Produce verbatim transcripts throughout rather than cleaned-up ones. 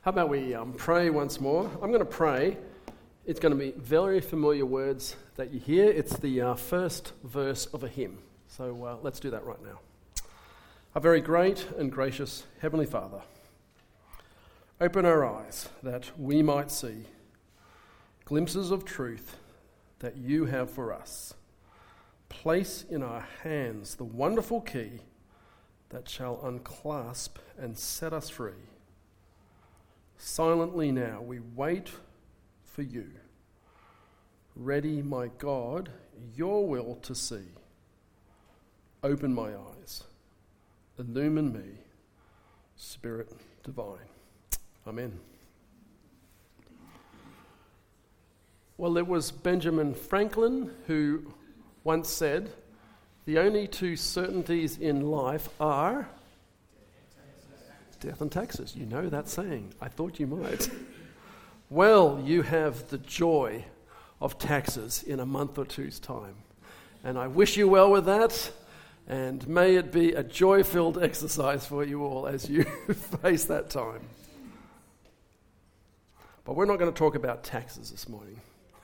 How about we um, pray once more? I'm going to pray. It's going to be very familiar words that you hear. It's the uh, first verse of a hymn. So uh, let's do that right now. Our very great and gracious Heavenly Father, open our eyes that we might see glimpses of truth that you have for us. Place in our hands the wonderful key that shall unclasp and set us free. Silently now we wait for you. Ready, my God, your will to see. Open my eyes. Illumine me, Spirit divine. Amen. Well, it was Benjamin Franklin who once said, the only two certainties in life are death and taxes. You know that saying. I thought you might. Well, you have the joy of taxes in a month or two's time. And I wish you well with that. And may it be a joy-filled exercise for you all as you face that time. But we're not going to talk about taxes this morning.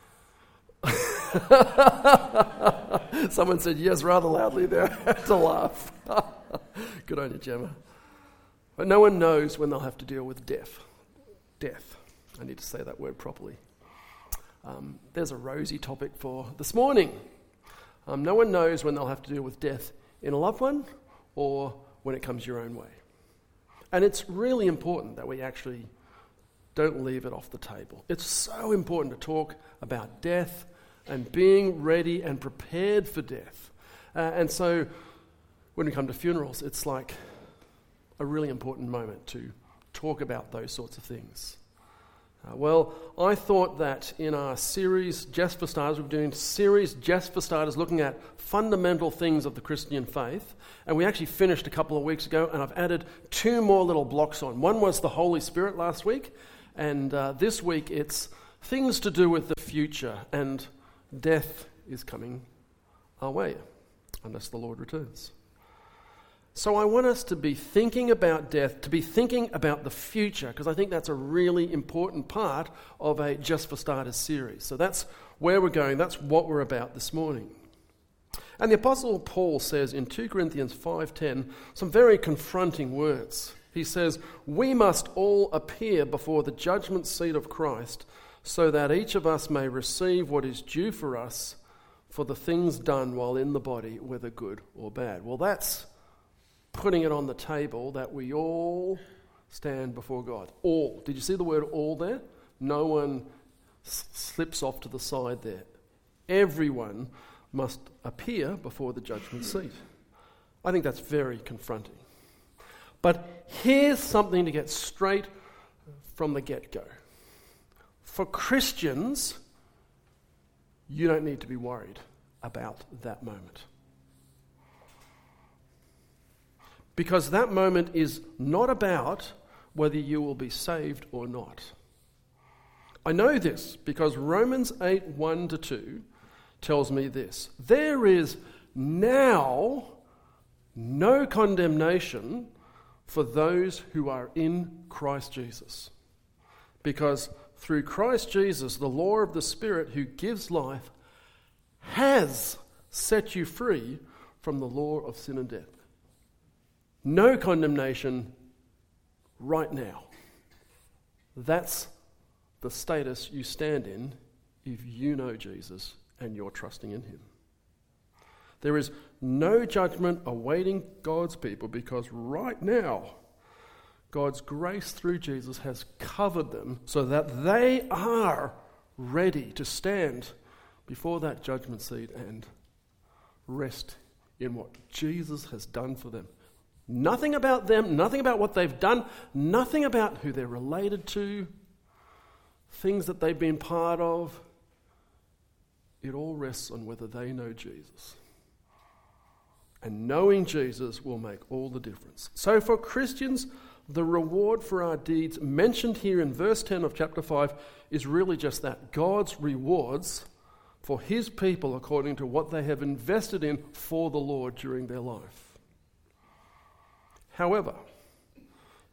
Someone said yes rather loudly there. I had to laugh. Good on you, Gemma. But no one knows when they'll have to deal with death. Death. I need to say that word properly. Um, there's a rosy topic for this morning. Um, no one knows when they'll have to deal with death in a loved one or when it comes your own way. And it's really important that we actually don't leave it off the table. It's so important to talk about death and being ready and prepared for death. Uh, and so when we come to funerals, it's like a really important moment to talk about those sorts of things. Uh, well, I thought that in our series, Just for Starters, we're doing series Just for Starters, looking at fundamental things of the Christian faith. And we actually finished a couple of weeks ago, and I've added two more little blocks on. One was the Holy Spirit last week, and uh, this week it's things to do with the future, and death is coming our way, unless the Lord returns. So I want us to be thinking about death, to be thinking about the future, because I think that's a really important part of a Just for Starters series. So that's where we're going. That's what we're about this morning. And the Apostle Paul says in two Corinthians five ten some very confronting words. He says, we must all appear before the judgment seat of Christ so that each of us may receive what is due for us for the things done while in the body, whether good or bad. Well, that's putting it on the table that we all stand before God. All. Did you see the word all there? No one s- slips off to the side there. Everyone must appear before the judgment seat. I think that's very confronting. But here's something to get straight from the get-go. For Christians, you don't need to be worried about that moment. Because that moment is not about whether you will be saved or not. I know this because Romans eight, one to two tells me this. There is now no condemnation for those who are in Christ Jesus. Because through Christ Jesus, the law of the Spirit who gives life has set you free from the law of sin and death. No condemnation right now. That's the status you stand in if you know Jesus and you're trusting in him. There is no judgment awaiting God's people because right now, God's grace through Jesus has covered them so that they are ready to stand before that judgment seat and rest in what Jesus has done for them. Nothing about them, nothing about what they've done, nothing about who they're related to, things that they've been part of. It all rests on whether they know Jesus. And knowing Jesus will make all the difference. So for Christians, the reward for our deeds mentioned here in verse ten of chapter five is really just that. God's rewards for his people according to what they have invested in for the Lord during their life. However,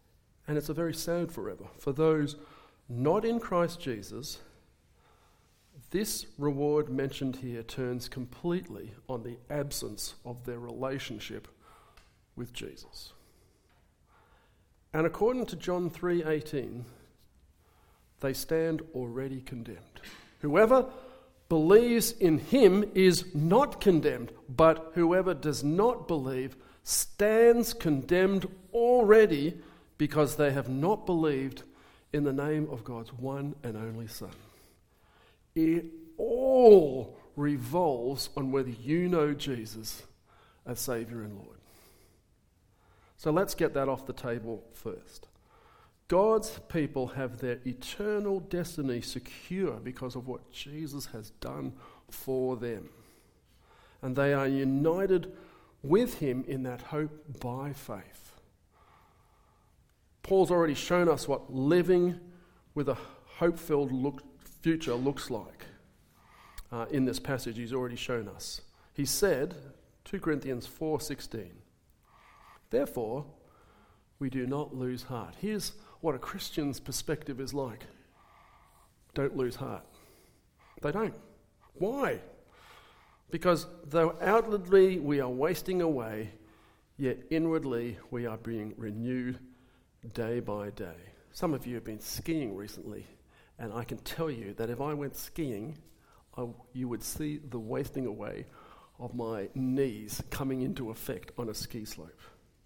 And it's a very sad forever. For those not in Christ Jesus, this reward mentioned here turns completely on the absence of their relationship with Jesus. And according to John three eighteen, they stand already condemned. Whoever believes in him is not condemned, but whoever does not believe stands condemned already because they have not believed in the name of God's one and only Son. It all revolves on whether you know Jesus as Saviour and Lord. So let's get that off the table first. God's people have their eternal destiny secure because of what Jesus has done for them. And they are united with him in that hope by faith. Paul's already shown us what living with a hope-filled look, future looks like. Uh, in this passage, he's already shown us. He said, Second Corinthians four sixteen, therefore, we do not lose heart. Here's what a Christian's perspective is like. Don't lose heart. They don't. Why? Because though outwardly we are wasting away, yet inwardly we are being renewed day by day. Some of you have been skiing recently, and I can tell you that if I went skiing, I, you would see the wasting away of my knees coming into effect on a ski slope.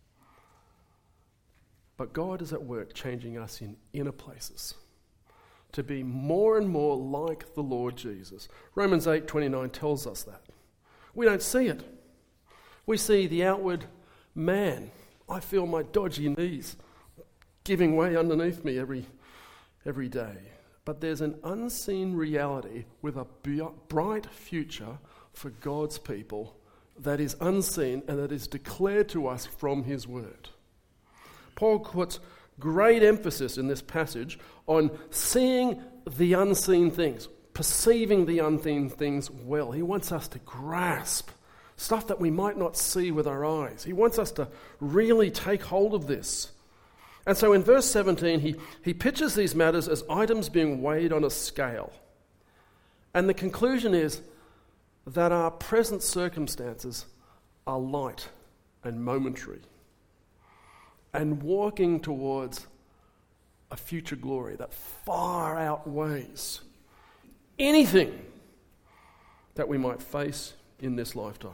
But God is at work changing us in inner places to be more and more like the Lord Jesus. Romans eight twenty-nine tells us that. We don't see it. We see the outward man. I feel my dodgy knees giving way underneath me every, every day. But there's an unseen reality with a bright future for God's people that is unseen and that is declared to us from his word. Paul puts great emphasis in this passage on seeing the unseen things, perceiving the unseen things well. He wants us to grasp stuff that we might not see with our eyes. He wants us to really take hold of this. And so in verse seventeen, he, he pictures these matters as items being weighed on a scale. And the conclusion is that our present circumstances are light and momentary, and walking towards a future glory that far outweighs anything that we might face in this lifetime.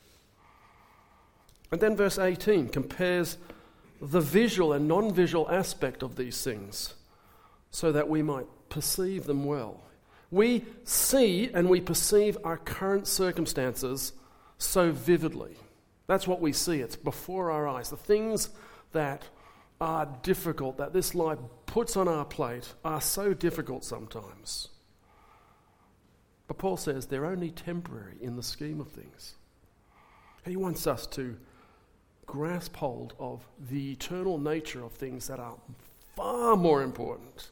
And then verse eighteen compares the visual and non-visual aspect of these things so that we might perceive them well. We see and we perceive our current circumstances so vividly. That's what we see. It's before our eyes. The things that are difficult, that this life puts on our plate, are so difficult sometimes. But Paul says they're only temporary in the scheme of things. He wants us to grasp hold of the eternal nature of things that are far more important.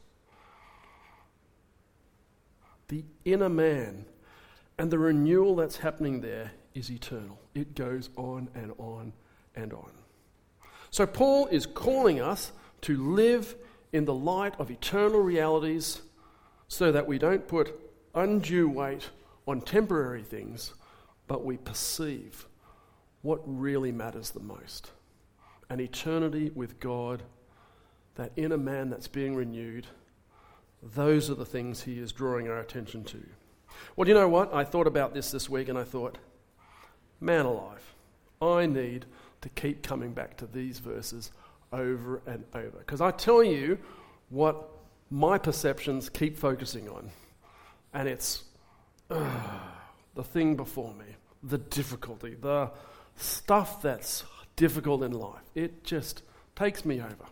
The inner man and the renewal that's happening there is eternal. It goes on and on and on. So Paul is calling us to live in the light of eternal realities so that we don't put undue weight on temporary things, but we perceive what really matters the most. An eternity with God, that inner man that's being renewed, those are the things he is drawing our attention to. Well, you know what? I thought about this this week and I thought, man alive, I need to keep coming back to these verses over and over. Because I tell you what my perceptions keep focusing on. And it's uh, the thing before me, the difficulty, the stuff that's difficult in life. It just takes me over.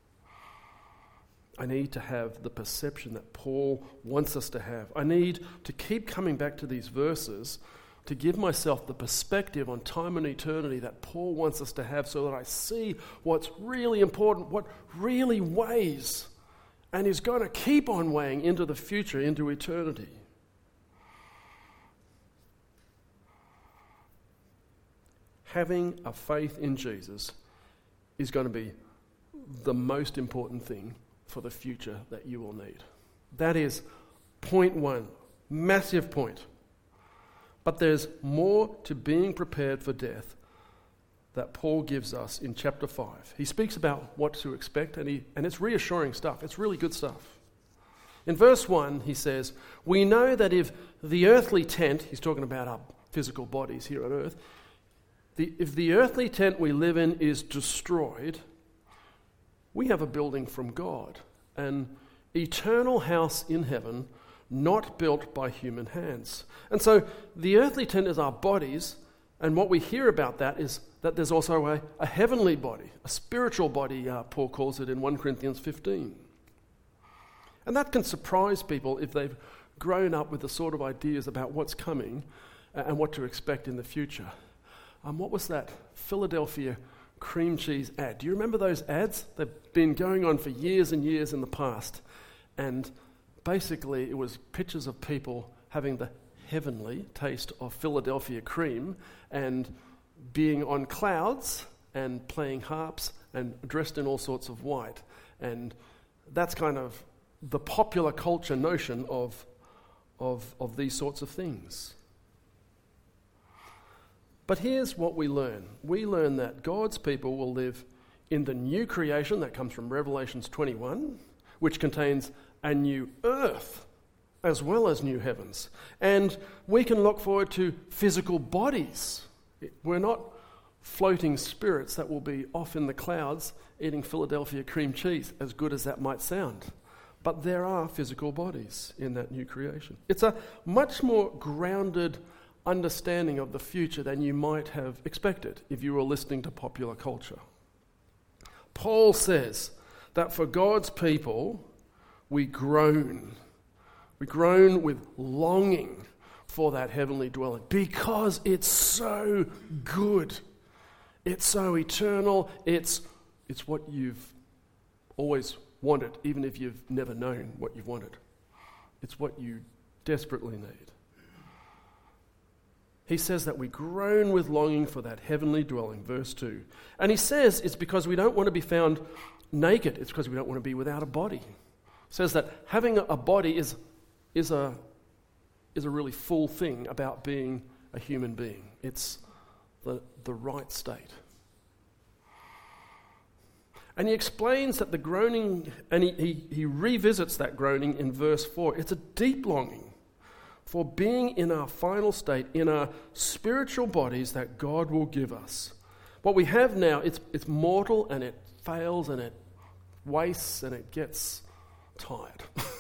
I need to have the perception that Paul wants us to have. I need to keep coming back to these verses to give myself the perspective on time and eternity that Paul wants us to have so that I see what's really important, what really weighs, and is going to keep on weighing into the future, into eternity. Having a faith in Jesus is going to be the most important thing for the future that you will need. That is point one, massive point. But there's more to being prepared for death that Paul gives us in chapter five. He speaks about what to expect, and, he, and it's reassuring stuff. It's really good stuff. In verse one, he says, we know that if the earthly tent, he's talking about our physical bodies here on earth, the, if the earthly tent we live in is destroyed, we have a building from God, an eternal house in heaven, not built by human hands. And so the earthly tent is our bodies, and what we hear about that is that there's also a, a heavenly body, a spiritual body, uh, Paul calls it in First Corinthians fifteen. And that can surprise people if they've grown up with the sort of ideas about what's coming and what to expect in the future. Um, what was that Philadelphia cream cheese ad? Do you remember those ads? They've been going on for years and years in the past. And basically it was pictures of people having the heavenly taste of Philadelphia cream and being on clouds and playing harps and dressed in all sorts of white. And that's kind of the popular culture notion of, of, of these sorts of things. But here's what we learn. We learn that God's people will live in the new creation that comes from Revelations twenty-one, which contains a new earth as well as new heavens. And we can look forward to physical bodies. We're not floating spirits that will be off in the clouds eating Philadelphia cream cheese, as good as that might sound. But there are physical bodies in that new creation. It's a much more grounded understanding of the future than you might have expected if you were listening to popular culture. Paul says that for God's people, we groan. We groan with longing for that heavenly dwelling because it's so good. It's so eternal. It's, it's what you've always wanted, even if you've never known what you've wanted. It's what you desperately need. He says that we groan with longing for that heavenly dwelling, verse two. And he says it's because we don't want to be found naked. It's because we don't want to be without a body. He says that having a body is, is, a, is a really full thing about being a human being. It's the, the right state. And he explains that the groaning, and he, he, he revisits that groaning in verse four. It's a deep longing for being in our final state, in our spiritual bodies that God will give us. What we have now, it's, it's mortal and it fails and it wastes and it gets tired.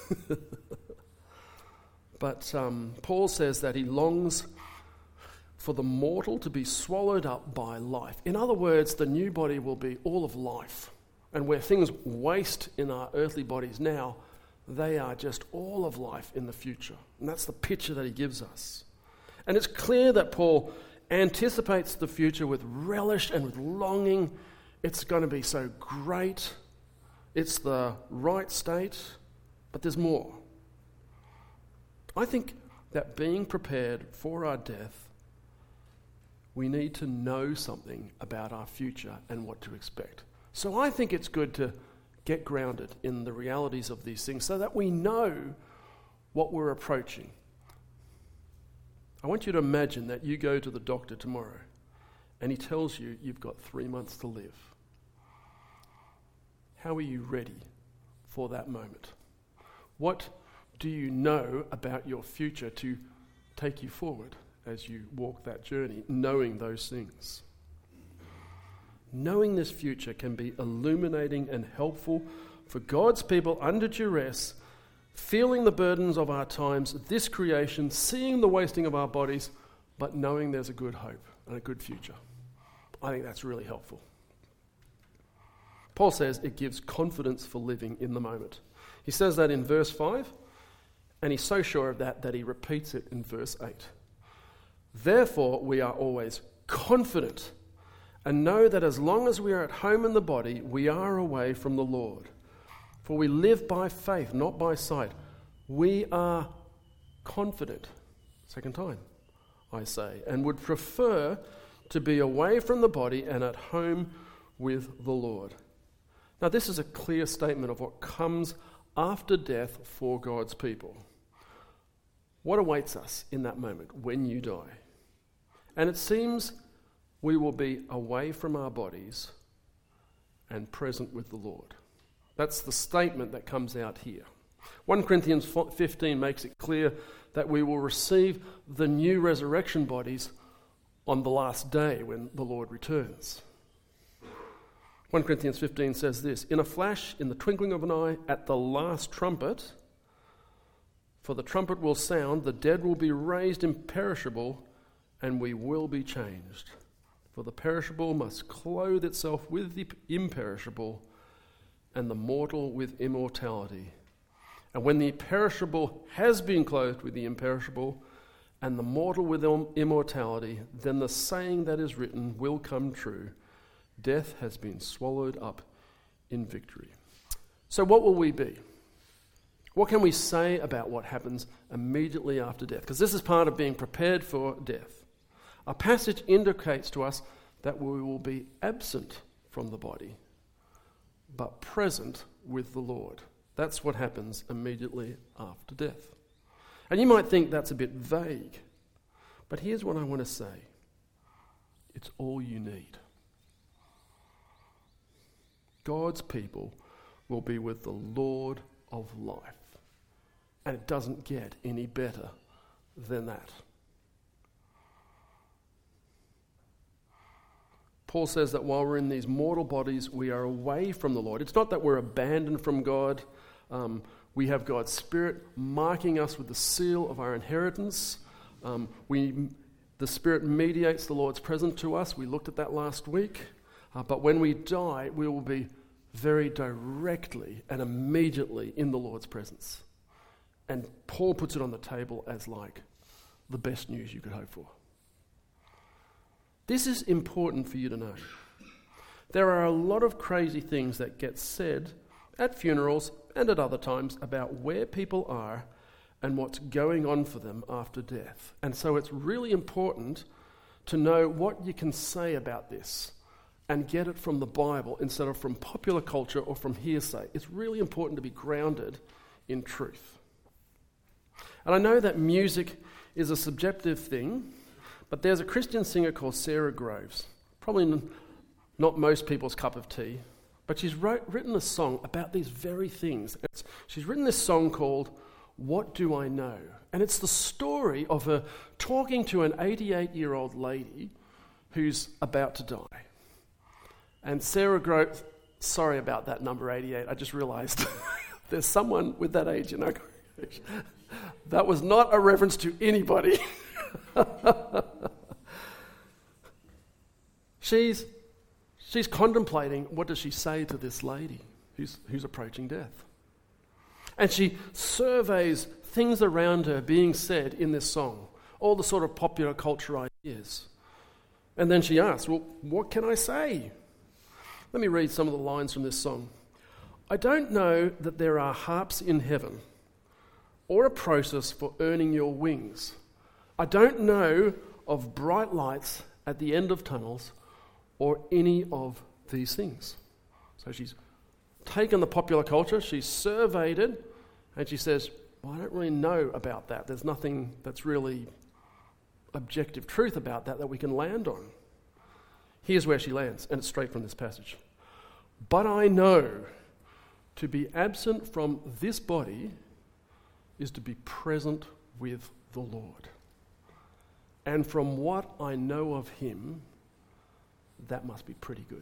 But um, Paul says that he longs for the mortal to be swallowed up by life. In other words, the new body will be all of life. And where things waste in our earthly bodies now, they are just all of life in the future. And that's the picture that he gives us. And it's clear that Paul anticipates the future with relish and with longing. It's going to be so great. It's the right state, but there's more. I think that being prepared for our death, we need to know something about our future and what to expect. So I think it's good to get grounded in the realities of these things so that we know what we're approaching. I want you to imagine that you go to the doctor tomorrow and he tells you you've got three months to live. How are you ready for that moment? What do you know about your future to take you forward as you walk that journey, knowing those things? Knowing this future can be illuminating and helpful for God's people under duress, feeling the burdens of our times, this creation, seeing the wasting of our bodies, but knowing there's a good hope and a good future. I think that's really helpful. Paul says it gives confidence for living in the moment. He says that in verse five, and he's so sure of that that he repeats it in verse eight. Therefore, we are always confident and know that as long as we are at home in the body, we are away from the Lord. For we live by faith, not by sight. We are confident, second time, I say, and would prefer to be away from the body and at home with the Lord. Now, this is a clear statement of what comes after death for God's people. What awaits us in that moment when you die? And it seems we will be away from our bodies and present with the Lord. That's the statement that comes out here. First Corinthians fifteen makes it clear that we will receive the new resurrection bodies on the last day when the Lord returns. First Corinthians fifteen says this, "In a flash, in the twinkling of an eye, at the last trumpet, for the trumpet will sound, the dead will be raised imperishable, and we will be changed. For the perishable must clothe itself with the imperishable, and the mortal with immortality. And when the perishable has been clothed with the imperishable, and the mortal with immortality, then the saying that is written will come true. Death has been swallowed up in victory." So what will we be? What can we say about what happens immediately after death? Because this is part of being prepared for death. Our passage indicates to us that we will be absent from the body, but present with the Lord. That's what happens immediately after death. And you might think that's a bit vague, but here's what I want to say. It's all you need. God's people will be with the Lord of life. And it doesn't get any better than that. Paul says that while we're in these mortal bodies, we are away from the Lord. It's not that we're abandoned from God. Um, we have God's Spirit marking us with the seal of our inheritance. Um, we, the Spirit mediates the Lord's presence to us. We looked at that last week. Uh, but when we die, we will be very directly and immediately in the Lord's presence. And Paul puts it on the table as like the best news you could hope for. This is important for you to know. There are a lot of crazy things that get said at funerals and at other times about where people are and what's going on for them after death. And so it's really important to know what you can say about this and get it from the Bible instead of from popular culture or from hearsay. It's really important to be grounded in truth. And I know that music is a subjective thing, but there's a Christian singer called Sarah Groves, probably not most people's cup of tea, but she's wrote, written a song about these very things. It's, she's written this song called "What Do I Know?" And it's the story of her talking to an eighty-eight-year-old lady who's about to die. And Sarah Groves, sorry about that number eighty-eight, I just realised there's someone with that age in our congregation. That was not a reference to anybody. she's she's contemplating, what does she say to this lady who's who's approaching death? And she surveys things around her being said in this song, all the sort of popular culture ideas. And then she asks, well, what can I say? Let me read some of the lines from this song. "I don't know that there are harps in heaven or a process for earning your wings. I don't know of bright lights at the end of tunnels or any of these things." So she's taken the popular culture, she's surveyed it, and she says, well, I don't really know about that. There's nothing that's really objective truth about that that we can land on. Here's where she lands, and it's straight from this passage. "But I know to be absent from this body is to be present with the Lord. And from what I know of him, that must be pretty good."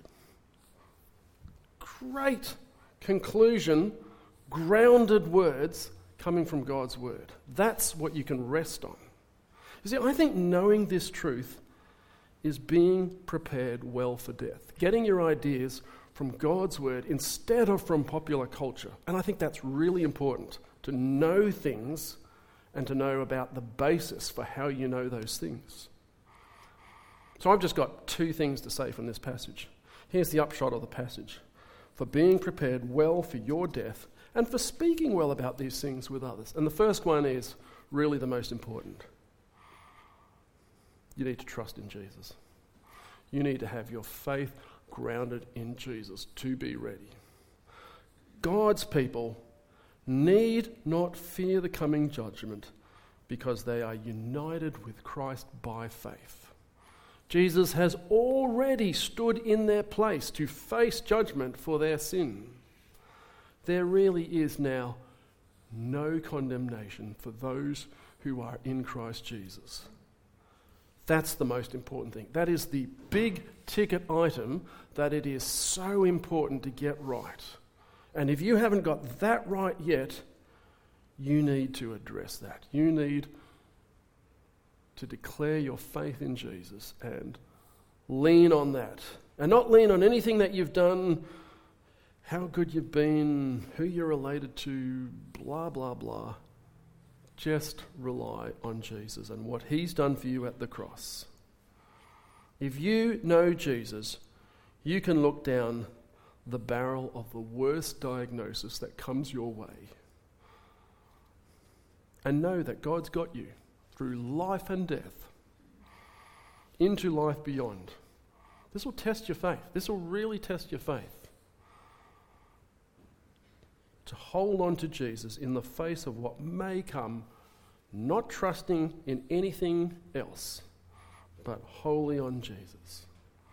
Great conclusion, grounded words coming from God's word. That's what you can rest on. You see, I think knowing this truth is being prepared well for death. Getting your ideas from God's word instead of from popular culture. And I think that's really important, to know things and to know about the basis for how you know those things. So I've just got two things to say from this passage. Here's the upshot of the passage. For being prepared well for your death and for speaking well about these things with others. And the first one is really the most important. You need to trust in Jesus. You need to have your faith grounded in Jesus to be ready. God's people need not fear the coming judgment because they are united with Christ by faith. Jesus has already stood in their place to face judgment for their sin. There really is now no condemnation for those who are in Christ Jesus. That's the most important thing. That is the big ticket item that it is so important to get right. And if you haven't got that right yet, you need to address that. You need to declare your faith in Jesus and lean on that. And not lean on anything that you've done, how good you've been, who you're related to, blah, blah, blah. Just rely on Jesus and what he's done for you at the cross. If you know Jesus, you can look down the barrel of the worst diagnosis that comes your way and know that God's got you through life and death into life beyond. This will test your faith. This will really test your faith. To hold on to Jesus in the face of what may come, not trusting in anything else, but wholly on Jesus.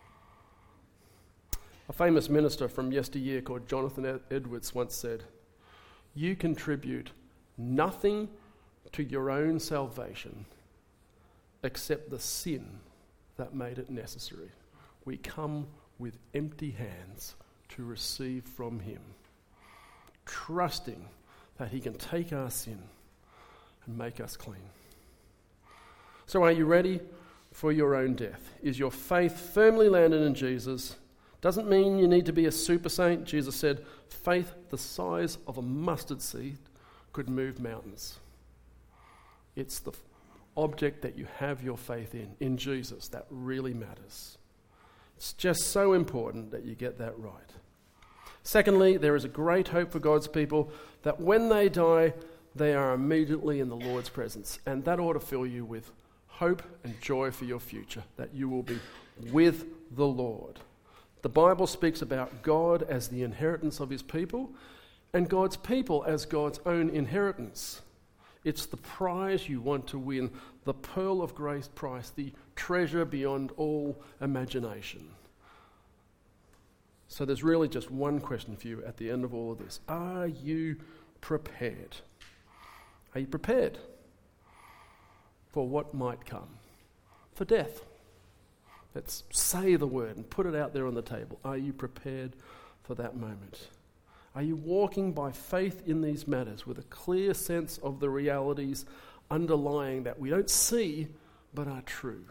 A famous minister from yesteryear called Jonathan Edwards once said, "You contribute nothing to your own salvation except the sin that made it necessary. We come with empty hands to receive from him, trusting that he can take our sin and make us clean." So are you ready for your own death? Is your faith firmly landed in Jesus? Doesn't mean you need to be a super saint. Jesus said, faith the size of a mustard seed could move mountains. It's the object that you have your faith in, in Jesus, that really matters. It's just so important that you get that right. Secondly, there is a great hope for God's people that when they die, they are immediately in the Lord's presence. And that ought to fill you with hope and joy for your future, that you will be with the Lord. The Bible speaks about God as the inheritance of his people and God's people as God's own inheritance. It's the prize you want to win, the pearl of great price, the treasure beyond all imagination. So there's really just one question for you at the end of all of this. Are you prepared? Are you prepared for what might come? For death. Let's say the word and put it out there on the table. Are you prepared for that moment? Are you walking by faith in these matters with a clear sense of the realities underlying that we don't see but are true?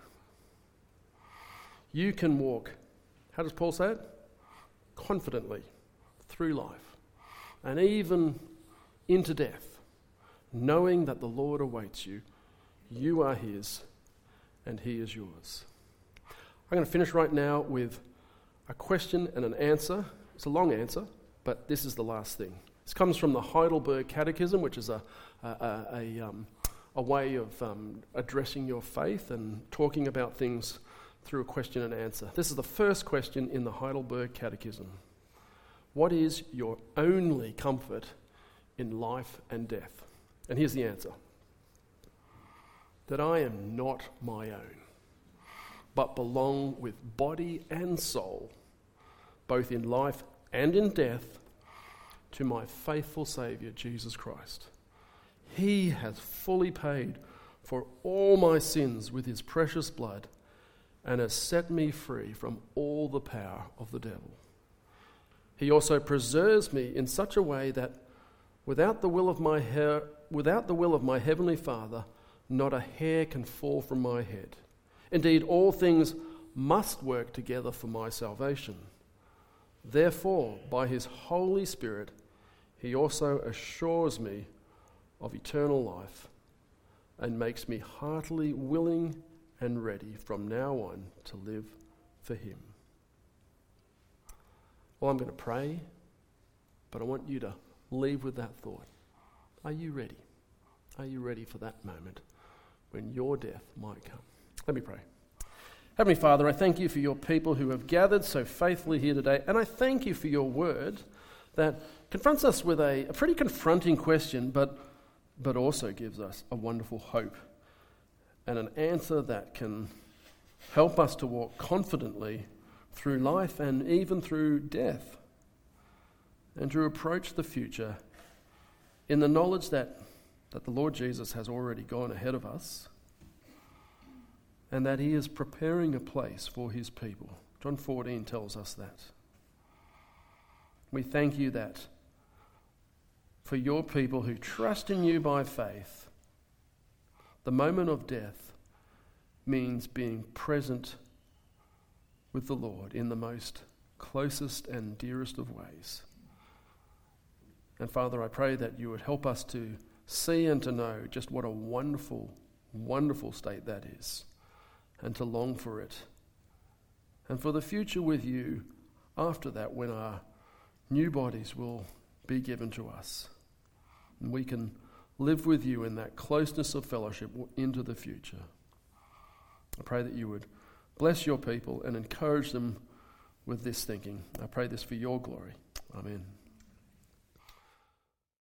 You can walk, how does Paul say it? Confidently through life and even into death, knowing that the Lord awaits you. You are his and he is yours. I'm going to finish right now with a question and an answer. It's a long answer, but this is the last thing. This comes from the Heidelberg Catechism, which is a a, a, a, um, a way of um, addressing your faith and talking about things through a question and answer. This is the first question in the Heidelberg Catechism. What is your only comfort in life and death? And here's the answer. That I am not my own, but belong with body and soul, both in life and in death, to my faithful Saviour, Jesus Christ. He has fully paid for all my sins with his precious blood and has set me free from all the power of the devil. He also preserves me in such a way that without the will of my hair, without the will of my heavenly Father, not a hair can fall from my head. Indeed, all things must work together for my salvation. Therefore, by his Holy Spirit, he also assures me of eternal life and makes me heartily willing and ready from now on to live for him. Well, I'm going to pray, but I want you to leave with that thought. Are you ready? Are you ready for that moment when your death might come? Let me pray. Heavenly Father, I thank you for your people who have gathered so faithfully here today, and I thank you for your word that confronts us with a, a pretty confronting question, but, but also gives us a wonderful hope and an answer that can help us to walk confidently through life and even through death, and to approach the future in the knowledge that, that the Lord Jesus has already gone ahead of us and that he is preparing a place for his people. John fourteen tells us that. We thank you that for your people who trust in you by faith, the moment of death means being present with the Lord in the most closest and dearest of ways. And Father, I pray that you would help us to see and to know just what a wonderful, wonderful state that is, and to long for it, and for the future with you after that, when our new bodies will be given to us, and we can live with you in that closeness of fellowship into the future. I pray that you would bless your people and encourage them with this thinking. I pray this for your glory. Amen.